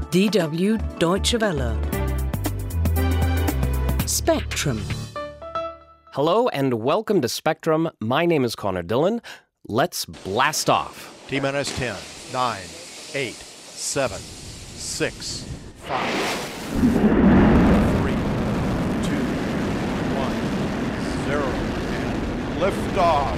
DW Deutsche Welle. Spectrum. Hello and welcome to Spectrum. My name is Connor Dillon. Let's blast off. T-minus 10, 9, 8, 7, 6, 5, 3, 2, 1, 0, and liftoff.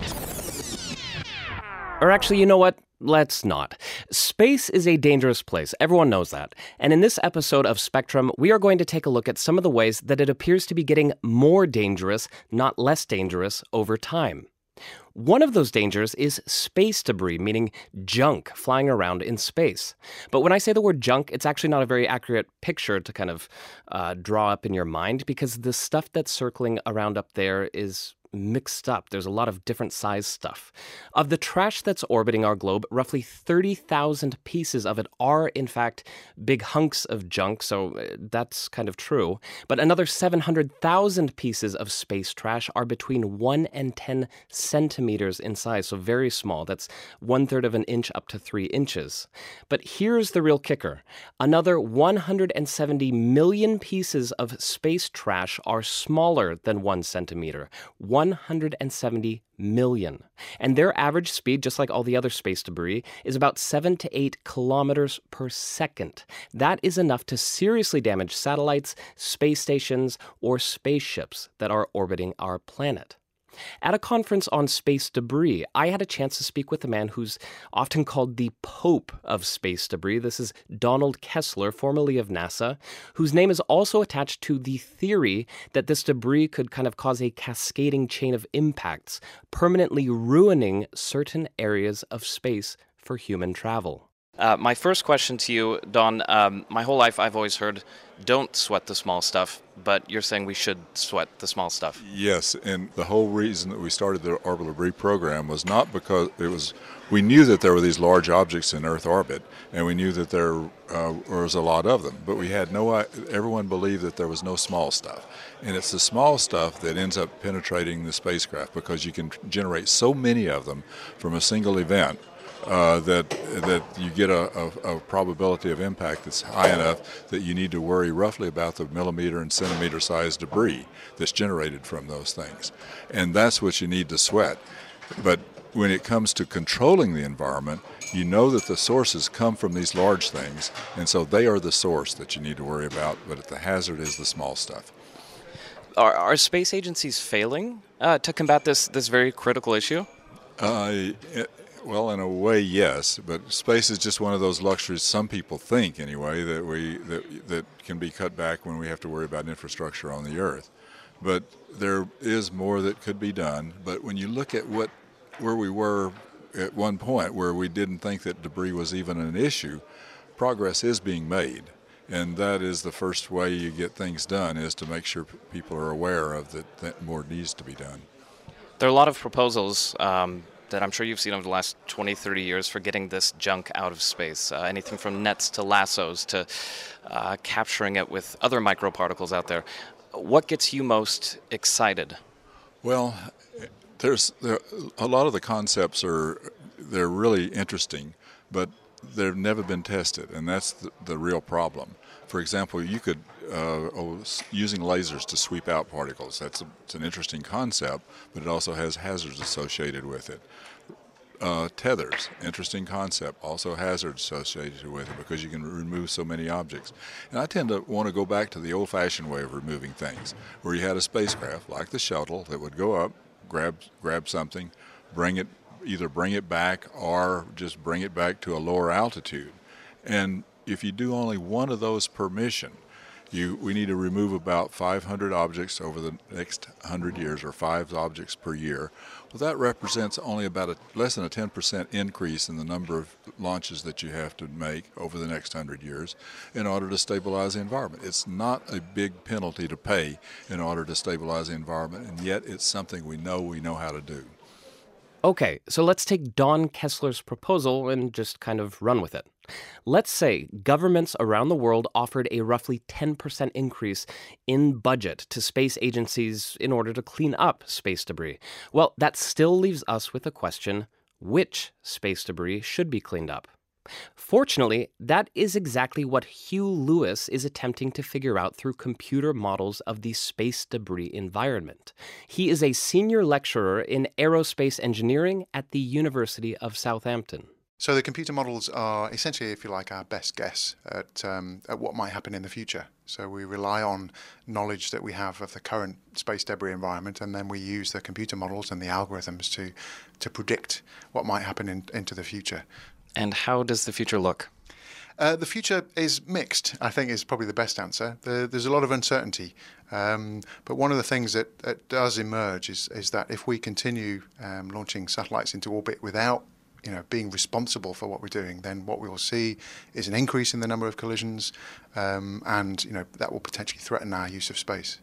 Or actually, you know what? Let's not. Space is a dangerous place. Everyone knows that. And in this episode of Spectrum, we are going to take a look at some of the ways that it appears to be getting more dangerous, not less dangerous, over time. One of those dangers is space debris, meaning junk flying around in space. But when I say the word junk, it's actually not a very accurate picture to kind of draw up in your mind, because the stuff that's circling around up there is mixed up. There's a lot of different size stuff. Of the trash that's orbiting our globe, roughly 30,000 pieces of it are, in fact, big hunks of junk, so that's kind of true. But another 700,000 pieces of space trash are between 1 and 10 centimeters in size, so very small. That's 1/3 of an inch up to 3 inches. But here's the real kicker. Another 170 million pieces of space trash are smaller than 1 centimeter. 170 million. And their average speed, just like all the other space debris, is about 7 to 8 kilometers per second. That is enough to seriously damage satellites, space stations, or spaceships that are orbiting our planet. At a conference on space debris, I had a chance to speak with a man who's often called the Pope of space debris. This is Donald Kessler, formerly of NASA, whose name is also attached to the theory that this debris could kind of cause a cascading chain of impacts, permanently ruining certain areas of space for human travel. My first question to you, Don, my whole life I've always heard, don't sweat the small stuff, but you're saying we should sweat the small stuff. Yes, and the whole reason that we started the orbital debris program was not because we knew that there were these large objects in Earth orbit, and we knew that there was a lot of them, but everyone believed that there was no small stuff. And it's the small stuff that ends up penetrating the spacecraft, because you can generate so many of them from a single event that you get a probability of impact that's high enough that you need to worry roughly about the millimeter and centimeter sized debris that's generated from those things. And that's what you need to sweat. But when it comes to controlling the environment, you know that the sources come from these large things, and so they are the source that you need to worry about, but the hazard is the small stuff. Are space agencies failing to combat this very critical issue? Well, in a way, yes, but space is just one of those luxuries some people think, anyway, that can be cut back when we have to worry about infrastructure on the Earth. But there is more that could be done. But when you look at where we were at one point, where we didn't think that debris was even an issue, progress is being made. And that is the first way you get things done, is to make sure people are aware of that more needs to be done. There are a lot of proposals that I'm sure you've seen over the last 20, 30 years for getting this junk out of space. Anything from nets to lassos to capturing it with other microparticles out there. What gets you most excited? Well, a lot of the concepts they're really interesting, but they've never been tested, and that's the real problem. For example, you could using lasers to sweep out particles. It's an interesting concept, but it also has hazards associated with it. Tethers, interesting concept, also hazards associated with it, because you can remove so many objects. And I tend to want to go back to the old-fashioned way of removing things, where you had a spacecraft like the shuttle that would go up, grab something, bring it back, or just bring it back to a lower altitude. And if you do only one of those per mission, we need to remove about 500 objects over the next 100 years, or 5 objects per year. Well, that represents only about less than a 10% increase in the number of launches that you have to make over the next 100 years in order to stabilize the environment. It's not a big penalty to pay in order to stabilize the environment, and yet it's something we know how to do. Okay, so let's take Don Kessler's proposal and just kind of run with it. Let's say governments around the world offered a roughly 10% increase in budget to space agencies in order to clean up space debris. Well, that still leaves us with the question, which space debris should be cleaned up? Fortunately, that is exactly what Hugh Lewis is attempting to figure out through computer models of the space debris environment. He is a senior lecturer in aerospace engineering at the University of Southampton. So the computer models are essentially, if you like, our best guess at what might happen in the future. So we rely on knowledge that we have of the current space debris environment, and then we use the computer models and the algorithms to predict what might happen into the future. And how does the future look? The future is mixed, I think, is probably the best answer. There's a lot of uncertainty. But one of the things that does emerge is that if we continue launching satellites into orbit without being responsible for what we're doing, then what we will see is an increase in the number of collisions, and that will potentially threaten our use of space.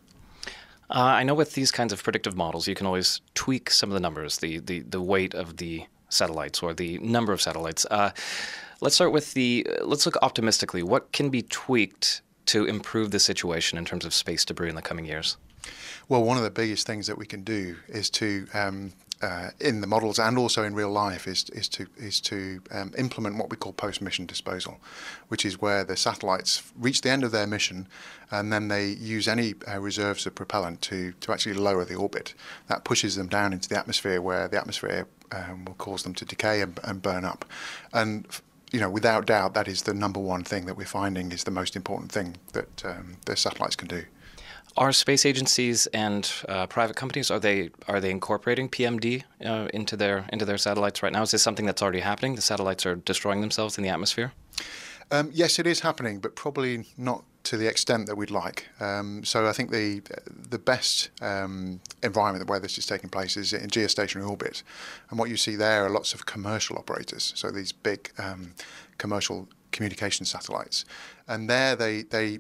I know with these kinds of predictive models, you can always tweak some of the numbers, the weight of the satellites or the number of satellites. Let's start with let's look optimistically. What can be tweaked to improve the situation in terms of space debris in the coming years? Well, one of the biggest things that we can do is to in the models and also in real life is to implement what we call post-mission disposal, which is where the satellites reach the end of their mission and then they use any reserves of propellant to actually lower the orbit. That pushes them down into the atmosphere, where the atmosphere will cause them to decay and burn up. And without doubt, that is the number one thing that we're finding is the most important thing that the satellites can do. Are space agencies and private companies, are they incorporating PMD into their satellites right now? Is this something that's already happening? The satellites are destroying themselves in the atmosphere? Yes, it is happening, but probably not to the extent that we'd like. So I think the best environment where this is taking place is in geostationary orbit. And what you see there are lots of commercial operators, so these big commercial communication satellites. And there they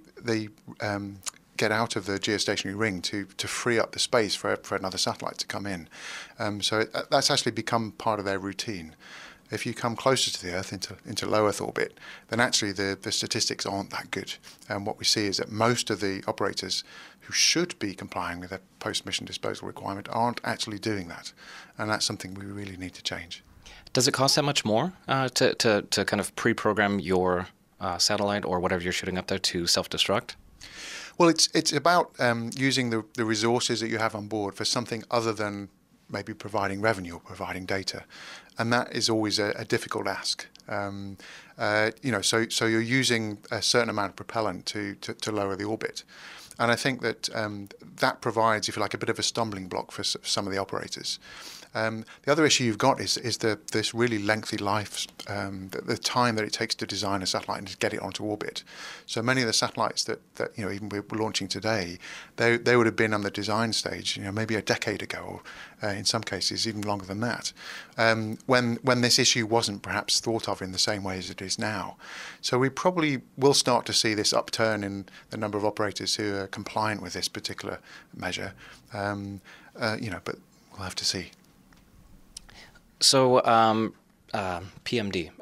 get out of the geostationary ring to free up the space for another satellite to come in. So that's actually become part of their routine. If you come closer to the Earth, into low Earth orbit, then actually the statistics aren't that good. And what we see is that most of the operators who should be complying with a post-mission disposal requirement aren't actually doing that. And that's something we really need to change. Does it cost that much more to kind of pre-program your satellite or whatever you're shooting up there to self-destruct? Well, it's about using the resources that you have on board for something other than maybe providing revenue or providing data, and that is always a difficult ask. So you're using a certain amount of propellant to lower the orbit, and I think that that provides, if you like, a bit of a stumbling block for some of the operators. The other issue you've got is this really lengthy life, the time that it takes to design a satellite and to get it onto orbit. So many of the satellites that even we're launching today, they would have been on the design stage, maybe a decade ago, or in some cases even longer than that, when this issue wasn't perhaps thought of in the same way as it is now. So we probably will start to see this upturn in the number of operators who are compliant with this particular measure, but we'll have to see. So PMD,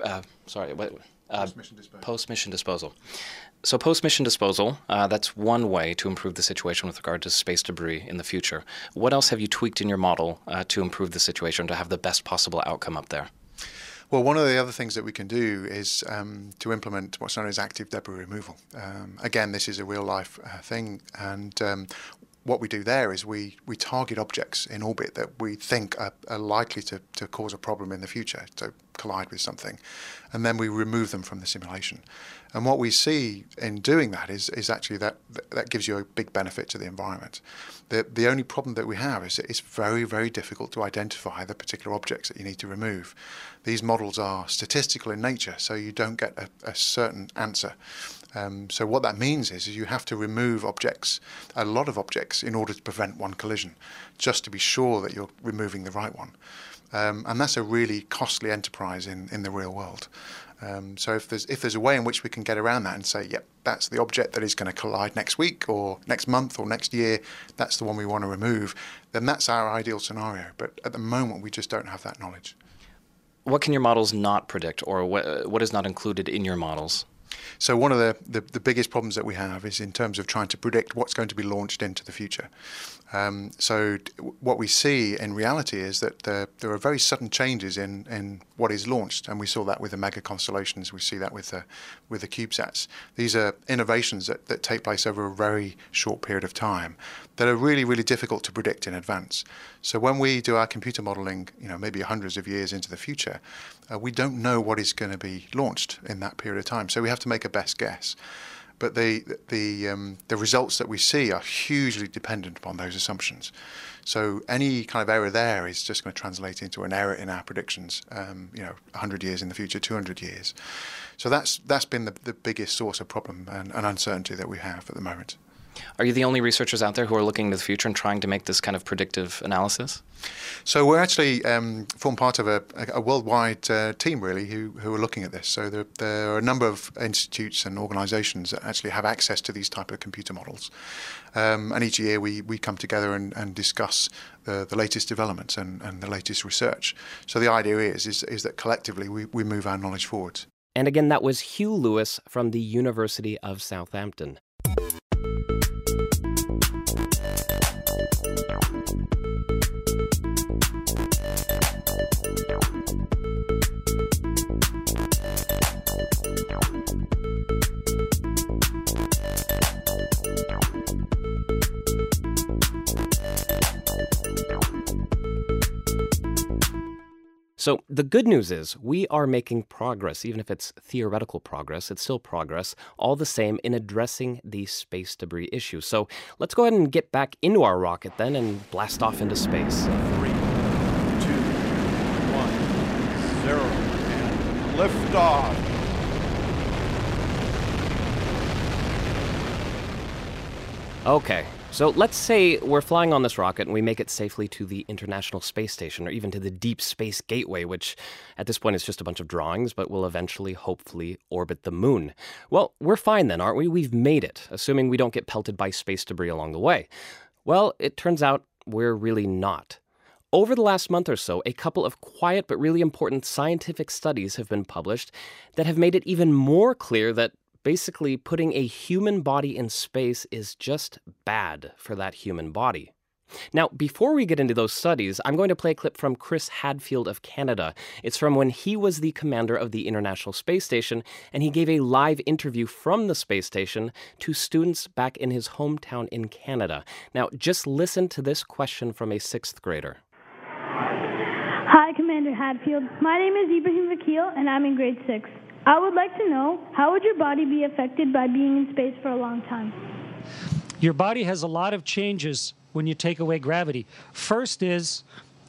post-mission disposal. So post-mission disposal, that's one way to improve the situation with regard to space debris in the future. What else have you tweaked in your model to improve the situation, to have the best possible outcome up there? Well, one of the other things that we can do is to implement what's known as active debris removal. Again, this is a real-life thing, and what we do there is we target objects in orbit that we think are likely to cause a problem in the future, to collide with something, and then we remove them from the simulation. And what we see in doing that is actually that gives you a big benefit to the environment. The only problem that we have is that it's very, very difficult to identify the particular objects that you need to remove. These models are statistical in nature, so you don't get a certain answer. So what that means is you have to remove objects, a lot of objects, in order to prevent one collision, just to be sure that you're removing the right one. And that's a really costly enterprise in the real world. So if there's a way in which we can get around that and say, yep, that's the object that is going to collide next week or next month or next year, that's the one we want to remove, then that's our ideal scenario. But at the moment, we just don't have that knowledge. What can your models not predict, or what is not included in your models? So one of the biggest problems that we have is in terms of trying to predict what's going to be launched into the future. What we see in reality is that there are very sudden changes in what is launched, and we saw that with the mega constellations. We see that with the CubeSats. These are innovations that take place over a very short period of time that are really, really difficult to predict in advance. So when we do our computer modeling, maybe hundreds of years into the future, we don't know what is going to be launched in that period of time. So we have to make a best guess. But the results that we see are hugely dependent upon those assumptions. So any kind of error there is just going to translate into an error in our predictions, 100 years in the future, 200 years. So that's been the biggest source of problem and uncertainty that we have at the moment. Are you the only researchers out there who are looking to the future and trying to make this kind of predictive analysis? So we're actually form part of a worldwide team, really, who are looking at this. So there are a number of institutes and organisations that actually have access to these type of computer models. And each year we come together and discuss the latest developments and the latest research. So the idea is that collectively we move our knowledge forward. And again, that was Hugh Lewis from the University of Southampton. So the good news is we are making progress. Even if it's theoretical progress, it's still progress, all the same, in addressing the space debris issue. So let's go ahead and get back into our rocket then and blast off into space. 3, 2, 1, 0, and lift off. Okay, so let's say we're flying on this rocket and we make it safely to the International Space Station or even to the Deep Space Gateway, which at this point is just a bunch of drawings, but will eventually, hopefully, orbit the moon. Well, we're fine then, aren't we? We've made it, assuming we don't get pelted by space debris along the way. Well, it turns out we're really not. Over the last month or so, a couple of quiet but really important scientific studies have been published that have made it even more clear that basically, putting a human body in space is just bad for that human body. Now, before we get into those studies, I'm going to play a clip from Chris Hadfield of Canada. It's from when he was the commander of the International Space Station, and he gave a live interview from the space station to students back in his hometown in Canada. Now, just listen to this question from a 6th grader. Hi, Commander Hadfield. My name is Ibrahim Vakil, and I'm in grade 6. I would like to know, how would your body be affected by being in space for a long time? Your body has a lot of changes when you take away gravity. First is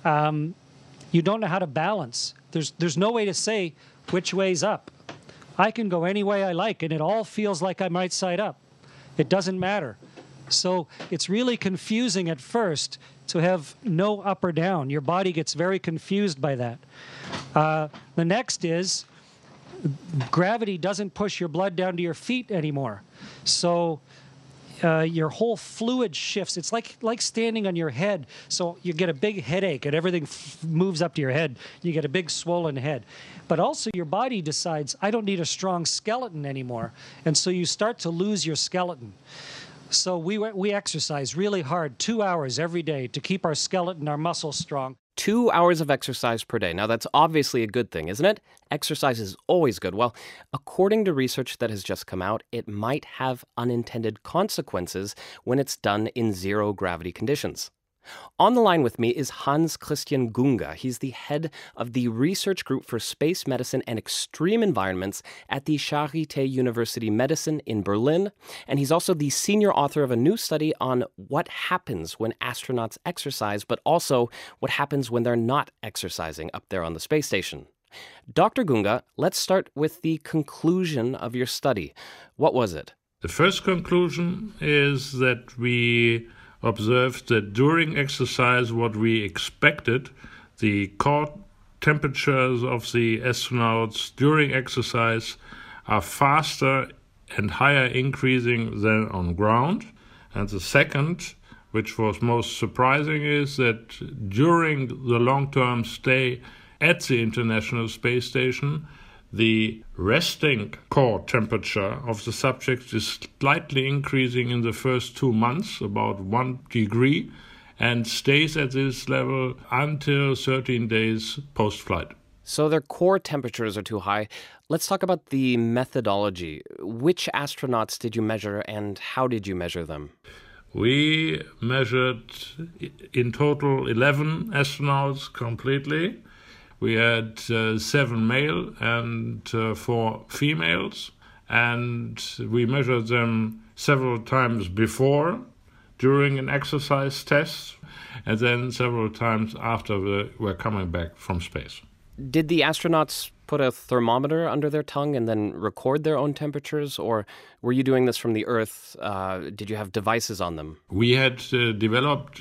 you don't know how to balance. There's no way to say which way's up. I can go any way I like, and it all feels like I'm right side up. It doesn't matter. So it's really confusing at first to have no up or down. Your body gets very confused by that. The next is gravity doesn't push your blood down to your feet anymore. So your whole fluid shifts. It's like standing on your head. So you get a big headache and everything moves up to your head. You get a big swollen head. But also your body decides, I don't need a strong skeleton anymore. And so you start to lose your skeleton. So we exercise really hard, 2 hours every day to keep our skeleton, our muscles strong. 2 hours of exercise per day. Now, that's obviously a good thing, isn't it? Exercise is always good. Well, according to research that has just come out, it might have unintended consequences when it's done in zero-gravity conditions. On the line with me is Hans Christian Gunga. He's the head of the Research Group for Space Medicine and Extreme Environments at the Charité University Medicine in Berlin. And he's also the senior author of a new study on what happens when astronauts exercise, but also what happens when they're not exercising up there on the space station. Dr. Gunga, let's start with the conclusion of your study. What was it? The first conclusion is that we observed that during exercise, what we expected, the core temperatures of the astronauts during exercise are faster and higher increasing than on ground. And the second, which was most surprising, is that during the long-term stay at the International Space Station, the resting core temperature of the subject is slightly increasing in the first 2 months, about 1 degree, and stays at this level until 13 days post-flight. So their core temperatures are too high. Let's talk about the methodology. Which astronauts did you measure and how did you measure them? We measured in total 11 astronauts completely. We had 7 male and 4 females, and we measured them several times before, during an exercise test, and then several times after we were coming back from space. Did the astronauts put a thermometer under their tongue and then record their own temperatures, or were you doing this from the Earth? Did you have devices on them? We had developed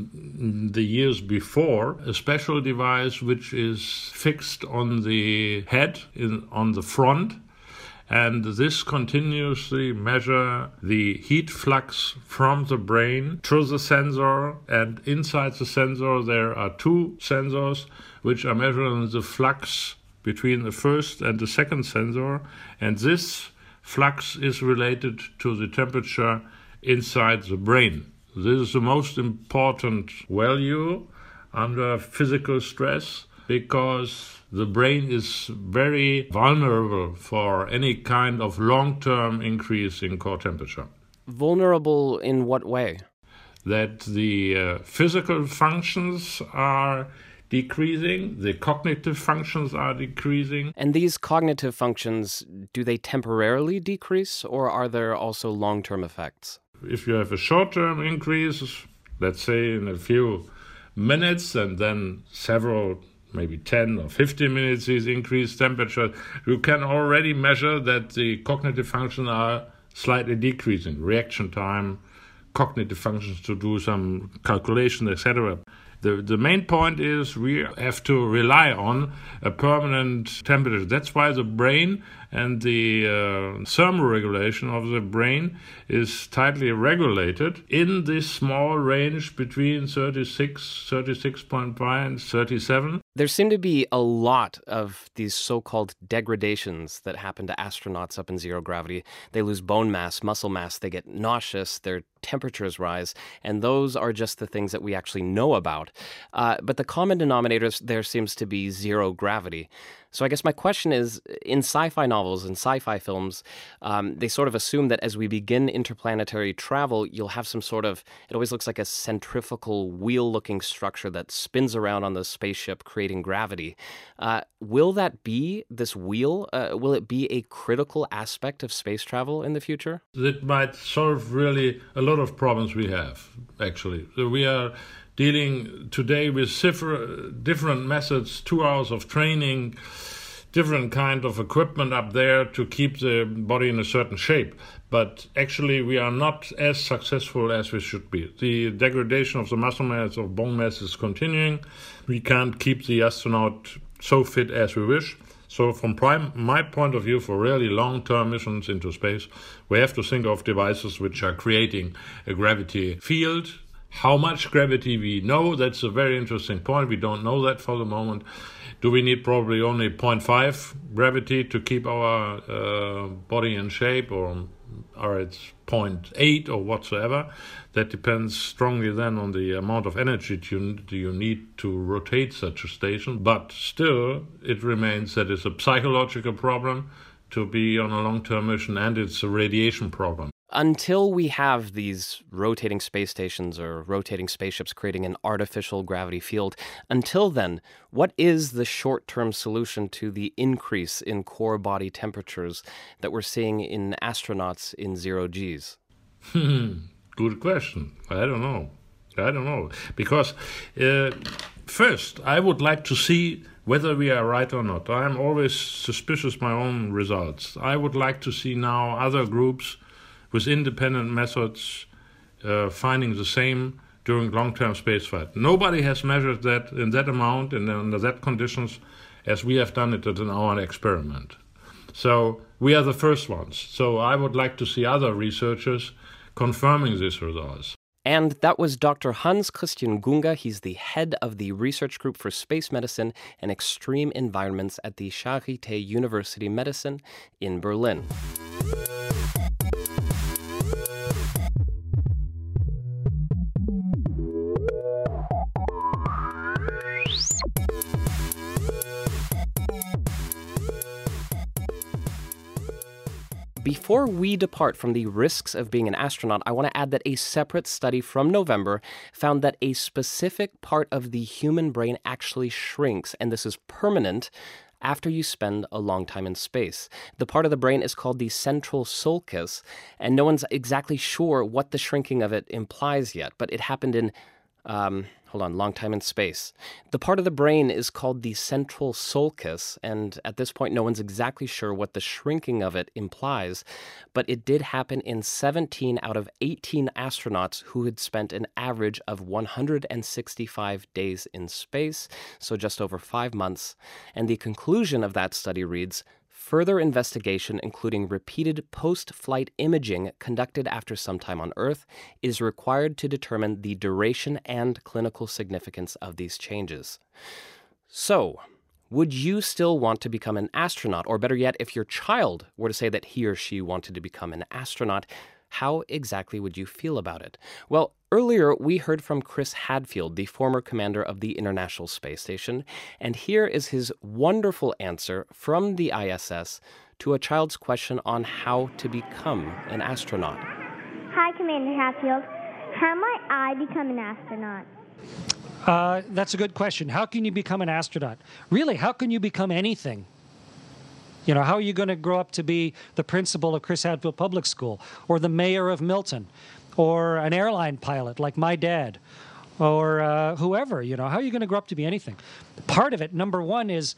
in the years before a special device which is fixed on the head, on the front, and this continuously measures the heat flux from the brain to the sensor, and inside the sensor there are 2 sensors which are measuring the flux between the first and the second sensor, and this flux is related to the temperature inside the brain. This is the most important value under physical stress, because the brain is very vulnerable for any kind of long-term increase in core temperature. Vulnerable in what way? That the physical functions are decreasing, the cognitive functions are decreasing. And these cognitive functions, do they temporarily decrease, or are there also long-term effects? If you have a short-term increase, let's say in a few minutes, and then several, maybe 10 or 15 minutes, is increased temperature, you can already measure that the cognitive functions are slightly decreasing. Reaction time, cognitive functions to do some calculation, etc. The main point is we have to rely on a permanent temperature. That's why the brain and the thermoregulation of the brain is tightly regulated in this small range between 36, 36.5 and 37. There seem to be a lot of these so-called degradations that happen to astronauts up in zero gravity. They lose bone mass, muscle mass, they get nauseous, their temperatures rise, and those are just the things that we actually know about. But the common denominator there seems to be zero gravity. So I guess my question is, in sci-fi novels and sci-fi films, they sort of assume that as we begin interplanetary travel, you'll have some sort of, it always looks like a centrifugal wheel-looking structure that spins around on the spaceship, creating gravity. Will that be, this wheel, will it be a critical aspect of space travel in the future? That might solve really a lot of problems we have, actually. So we are dealing today with different methods, 2 hours of training, different kind of equipment up there to keep the body in a certain shape. But actually we are not as successful as we should be. The degradation of the muscle mass, of bone mass is continuing. We can't keep the astronaut so fit as we wish. So from my point of view, for really long-term missions into space, we have to think of devices which are creating a gravity field. How much gravity we know, that's a very interesting point. We don't know that for the moment. Do we need probably only 0.5 gravity to keep our body in shape, or it's 0.8 or whatsoever? That depends strongly then on the amount of energy you need to rotate such a station. But still, it remains that it's a psychological problem to be on a long-term mission, and it's a radiation problem. Until we have these rotating space stations or rotating spaceships creating an artificial gravity field, until then, what is the short-term solution to the increase in core body temperatures that we're seeing in astronauts in zero Gs? Good question. I don't know. Because first, I would like to see whether we are right or not. I'm always suspicious of my own results. I would like to see now other groups with independent methods finding the same during long-term spaceflight. Nobody has measured that in that amount and under that conditions as we have done it in our experiment. So we are the first ones. So I would like to see other researchers confirming these results. And that was Dr. Hans Christian Gunga. He's the head of the Research Group for Space Medicine and Extreme Environments at the Charité University Medicine in Berlin. before we depart from the risks of being an astronaut, I want to add that a separate study from November found that a specific part of the human brain actually shrinks, and this is permanent after you spend a long time in space. The part of the brain is called the central sulcus, and no one's exactly sure what the shrinking of it implies yet, but it happened in long time in space. The part of the brain is called the central sulcus, and at this point, no one's exactly sure what the shrinking of it implies, but it did happen in 17 out of 18 astronauts who had spent an average of 165 days in space, so just over 5 months. And the conclusion of that study reads, further investigation, including repeated post-flight imaging conducted after some time on Earth, is required to determine the duration and clinical significance of these changes. So, would you still want to become an astronaut? Or better yet, if your child were to say that he or she wanted to become an astronaut, how exactly would you feel about it? Well, earlier we heard from Chris Hadfield, the former commander of the International Space Station, and here is his wonderful answer from the ISS to a child's question on how to become an astronaut. Hi, Commander Hadfield. How might I become an astronaut? That's a good question. How can you become an astronaut? Really, how can you become anything? You know, how are you going to grow up to be the principal of Chris Hadfield Public School, or the mayor of Milton, or an airline pilot like my dad, or whoever? You know, how are you going to grow up to be anything? Part of it, number one, is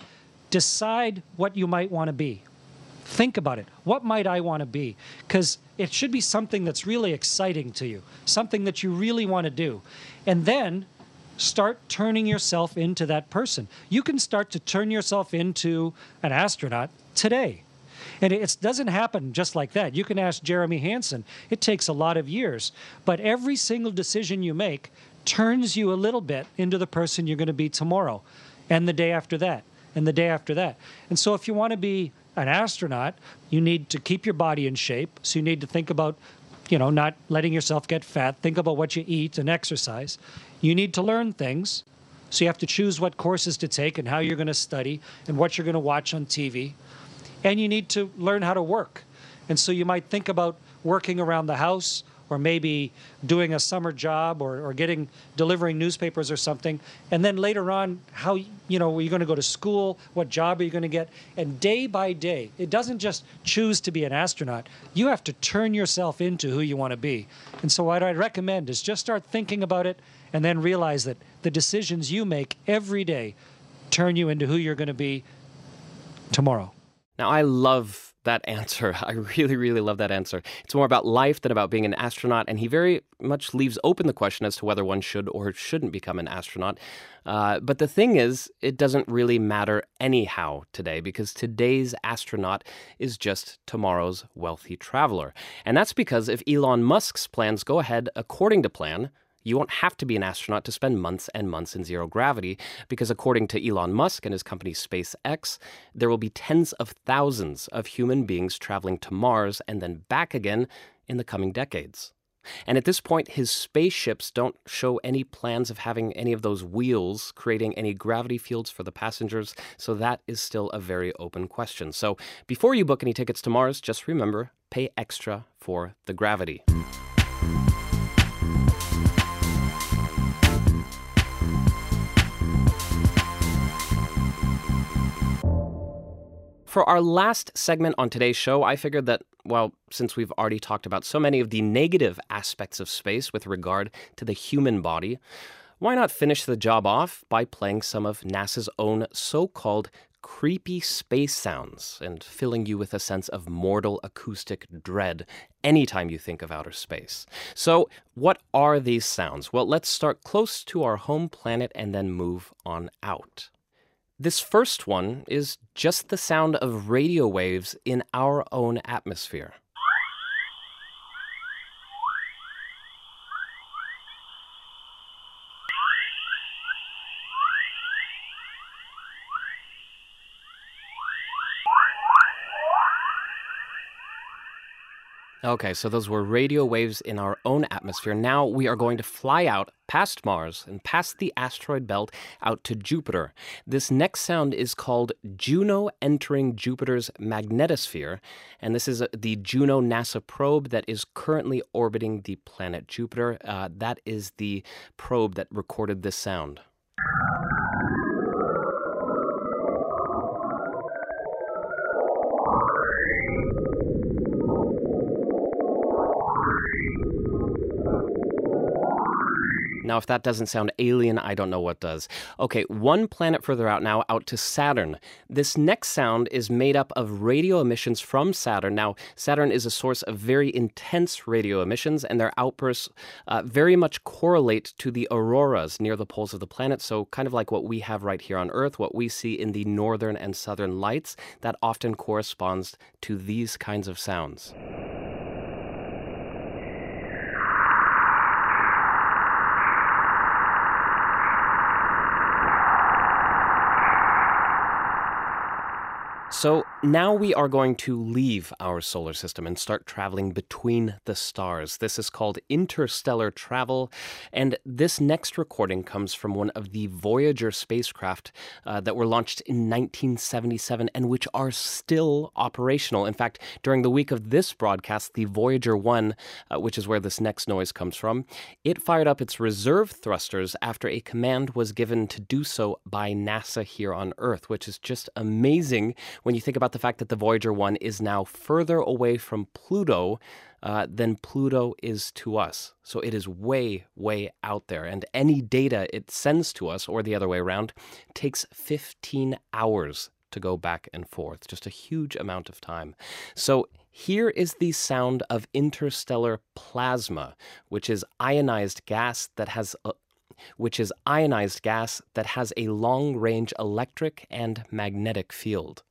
decide what you might want to be. Think about it. What might I want to be? Because it should be something that's really exciting to you, something that you really want to do. And then start turning yourself into that person. You can start to turn yourself into an astronaut today. And it doesn't happen just like that. You can ask Jeremy Hansen. It takes a lot of years. But every single decision you make turns you a little bit into the person you're going to be tomorrow, and the day after that, and the day after that. And so if you want to be an astronaut, you need to keep your body in shape. So you need to think about, you know, not letting yourself get fat. Think about what you eat and exercise. You need to learn things. So you have to choose what courses to take and how you're going to study and what you're going to watch on TV. And you need to learn how to work. And so you might think about working around the house, or maybe doing a summer job, or delivering newspapers or something. And then later on, how, you know, are you going to go to school? What job are you going to get? And day by day, it doesn't just choose to be an astronaut. You have to turn yourself into who you want to be. And so what I'd recommend is just start thinking about it, and then realize that the decisions you make every day turn you into who you're going to be tomorrow. Now, I love that answer. I really, really love that answer. It's more about life than about being an astronaut, and he very much leaves open the question as to whether one should or shouldn't become an astronaut. But the thing is, it doesn't really matter anyhow today, because today's astronaut is just tomorrow's wealthy traveler. And that's because if Elon Musk's plans go ahead according to plan, you won't have to be an astronaut to spend months and months in zero gravity, because according to Elon Musk and his company SpaceX, there will be tens of thousands of human beings traveling to Mars and then back again in the coming decades. And at this point, his spaceships don't show any plans of having any of those wheels creating any gravity fields for the passengers, so that is still a very open question. So before you book any tickets to Mars, just remember, pay extra for the gravity. For our last segment on today's show, I figured that, well, since we've already talked about so many of the negative aspects of space with regard to the human body, why not finish the job off by playing some of NASA's own so-called creepy space sounds and filling you with a sense of mortal acoustic dread anytime you think of outer space. So, what are these sounds? Well, let's start close to our home planet and then move on out. This first one is just the sound of radio waves in our own atmosphere. Okay, so those were radio waves in our own atmosphere. Now we are going to fly out past Mars and past the asteroid belt out to Jupiter. This next sound is called Juno entering Jupiter's magnetosphere, and this is the Juno NASA probe that is currently orbiting the planet Jupiter. That is the probe that recorded this sound. Now, if that doesn't sound alien, I don't know what does. Okay, one planet further out now, out to Saturn. This next sound is made up of radio emissions from Saturn. Now, Saturn is a source of very intense radio emissions, and their outbursts very much correlate to the auroras near the poles of the planet. So kind of like what we have right here on Earth, what we see in the northern and southern lights, that often corresponds to these kinds of sounds. So now we are going to leave our solar system and start traveling between the stars. This is called interstellar travel, and this next recording comes from one of the Voyager spacecraft that were launched in 1977 and which are still operational. In fact, during the week of this broadcast, the Voyager 1, which is where this next noise comes from, it fired up its reserve thrusters after a command was given to do so by NASA here on Earth, which is just amazing when you think about the fact that the Voyager 1 is now further away from Pluto than Pluto is to us. So it is way, way out there. And any data it sends to us, or the other way around, takes 15 hours to go back and forth. Just a huge amount of time. So here is the sound of interstellar plasma, which is ionized gas that has a long-range electric and magnetic field.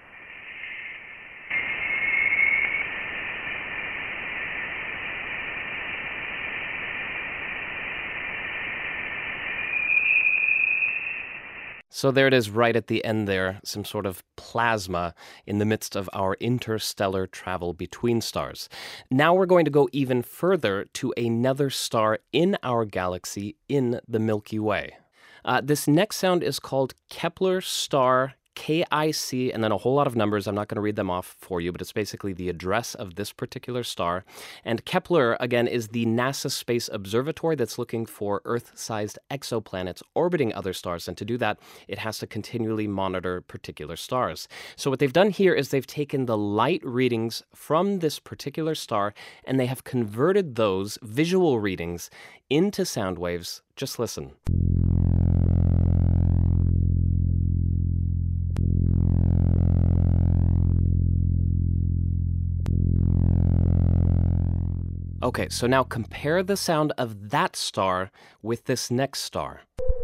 So there it is right at the end there, some sort of plasma in the midst of our interstellar travel between stars. Now we're going to go even further to another star in our galaxy in the Milky Way. This next sound is called Kepler star KIC, and then a whole lot of numbers. I'm not going to read them off for you, but it's basically the address of this particular star. And Kepler, again, is the NASA Space Observatory that's looking for Earth-sized exoplanets orbiting other stars. And to do that, it has to continually monitor particular stars. So what they've done here is they've taken the light readings from this particular star, and they have converted those visual readings into sound waves. Just listen. Okay, so now compare the sound of that star with this next star.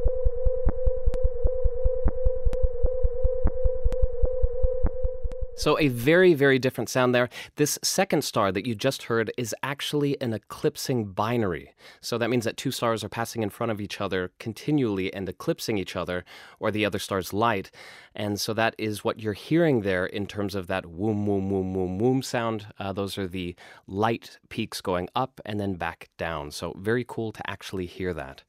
So a very, very different sound there. This second star that you just heard is actually an eclipsing binary. So that means that two stars are passing in front of each other continually and eclipsing each other, or the other star's light. And so that is what you're hearing there in terms of that whoom, whoom, whoom, whoom, whoom sound. Those are the light peaks going up and then back down. So very cool to actually hear that.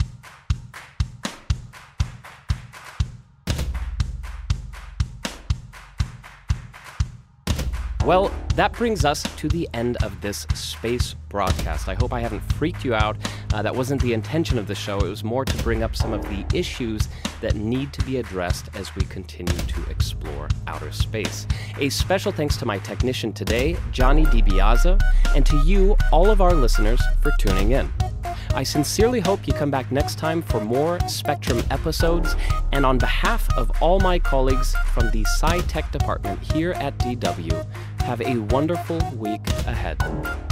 Well, that brings us to the end of this space broadcast. I hope I haven't freaked you out. That wasn't the intention of the show. It was more to bring up some of the issues that need to be addressed as we continue to explore outer space. A special thanks to my technician today, Johnny DiBiase, and to you, all of our listeners, for tuning in. I sincerely hope you come back next time for more Spectrum episodes, and on behalf of all my colleagues from the Sci-Tech department here at DW, have a wonderful week ahead.